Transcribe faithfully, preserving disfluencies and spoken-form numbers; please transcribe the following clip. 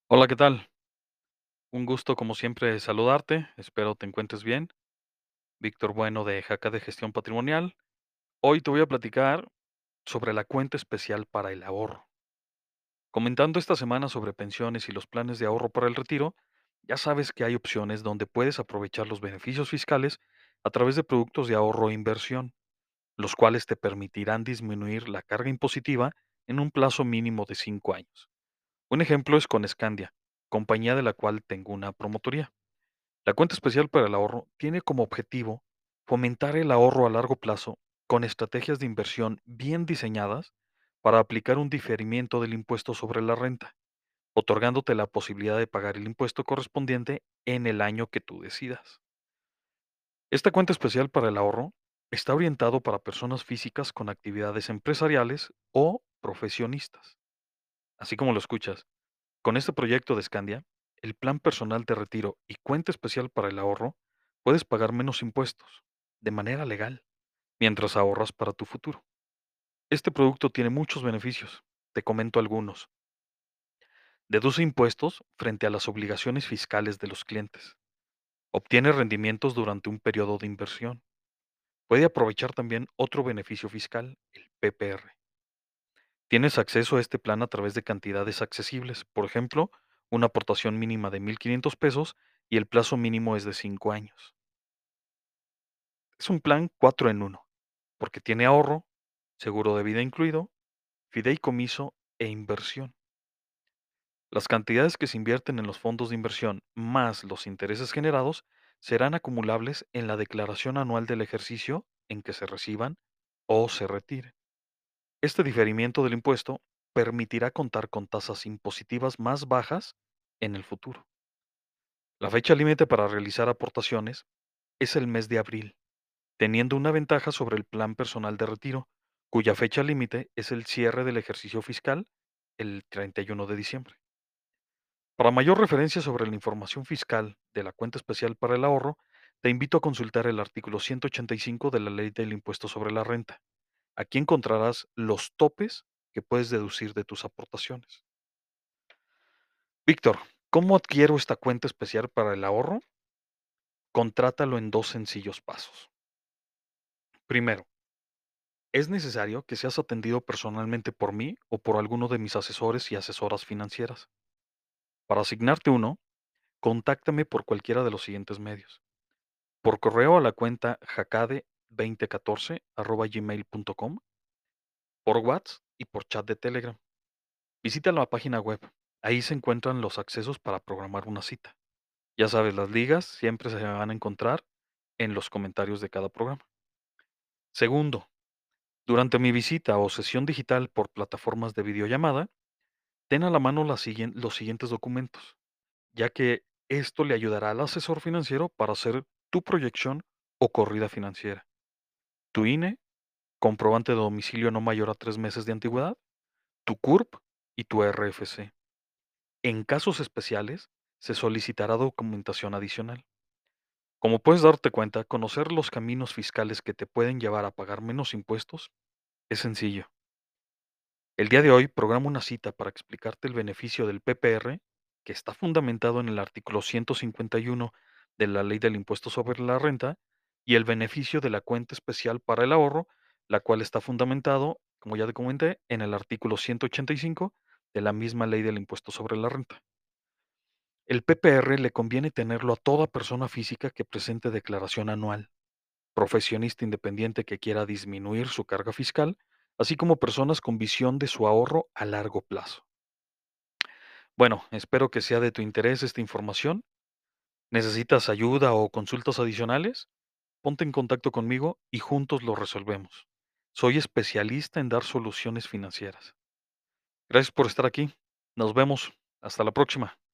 Hola, ¿qué tal? Un gusto, como siempre, saludarte. Espero te encuentres bien. Víctor Bueno de Jaca de Gestión Patrimonial. Hoy te voy a platicar sobre la cuenta especial para el ahorro. Comentando esta semana sobre pensiones y los planes de ahorro para el retiro, ya sabes que hay opciones donde puedes aprovechar los beneficios fiscales a través de productos de ahorro e inversión, los cuales te permitirán disminuir la carga impositiva en un plazo mínimo de cinco años. Un ejemplo es con Scandia, compañía de la cual tengo una promotoría. La cuenta especial para el ahorro tiene como objetivo fomentar el ahorro a largo plazo con estrategias de inversión bien diseñadas para aplicar un diferimiento del impuesto sobre la renta, otorgándote la posibilidad de pagar el impuesto correspondiente en el año que tú decidas. Esta cuenta especial para el ahorro está orientado para personas físicas con actividades empresariales o profesionistas. Así como lo escuchas, con este proyecto de Scandia, el plan personal de retiro y cuenta especial para el ahorro, puedes pagar menos impuestos, de manera legal, mientras ahorras para tu futuro. Este producto tiene muchos beneficios. Te comento algunos. Deduce impuestos frente a las obligaciones fiscales de los clientes. Obtiene rendimientos durante un periodo de inversión. Puede aprovechar también otro beneficio fiscal, el P P R. Tienes acceso a este plan a través de cantidades accesibles, por ejemplo, una aportación mínima de mil quinientos pesos y el plazo mínimo es de cinco años. Es un plan cuatro en uno, porque tiene ahorro, seguro de vida incluido, fideicomiso e inversión. Las cantidades que se invierten en los fondos de inversión más los intereses generados serán acumulables en la declaración anual del ejercicio en que se reciban o se retiren. Este diferimiento del impuesto permitirá contar con tasas impositivas más bajas en el futuro. La fecha límite para realizar aportaciones es el mes de abril, teniendo una ventaja sobre el plan personal de retiro, cuya fecha límite es el cierre del ejercicio fiscal el treinta y uno de diciembre. Para mayor referencia sobre la información fiscal de la cuenta especial para el ahorro, te invito a consultar el artículo ciento ochenta y cinco de la Ley del Impuesto sobre la Renta. Aquí encontrarás los topes que puedes deducir de tus aportaciones. Víctor, ¿cómo adquiero esta cuenta especial para el ahorro? Contrátalo en dos sencillos pasos. Primero, es necesario que seas atendido personalmente por mí o por alguno de mis asesores y asesoras financieras. Para asignarte uno, contáctame por cualquiera de los siguientes medios. Por correo a la cuenta jacade dos mil catorce arroba gmail punto com, por WhatsApp y por chat de Telegram. Visita la página web. Ahí se encuentran los accesos para programar una cita. Ya sabes, las ligas siempre se van a encontrar en los comentarios de cada programa. Segundo, durante mi visita o sesión digital por plataformas de videollamada, ten a la mano las siguen- los siguientes documentos, ya que esto le ayudará al asesor financiero para hacer tu proyección o corrida financiera. Tu I N E, comprobante de domicilio no mayor a tres meses de antigüedad, tu C U R P y tu R F C. En casos especiales, se solicitará documentación adicional. Como puedes darte cuenta, conocer los caminos fiscales que te pueden llevar a pagar menos impuestos es sencillo. El día de hoy programo una cita para explicarte el beneficio del P P R, que está fundamentado en el artículo ciento cincuenta y uno de la Ley del Impuesto sobre la Renta, y el beneficio de la cuenta especial para el ahorro, la cual está fundamentado, como ya te comenté, en el artículo ciento ochenta y cinco de la misma Ley del Impuesto sobre la Renta. El P P R le conviene tenerlo a toda persona física que presente declaración anual, profesionista independiente que quiera disminuir su carga fiscal, así como personas con visión de su ahorro a largo plazo. Bueno, espero que sea de tu interés esta información. ¿Necesitas ayuda o consultas adicionales? Ponte en contacto conmigo y juntos lo resolvemos. Soy especialista en dar soluciones financieras. Gracias por estar aquí. Nos vemos. Hasta la próxima.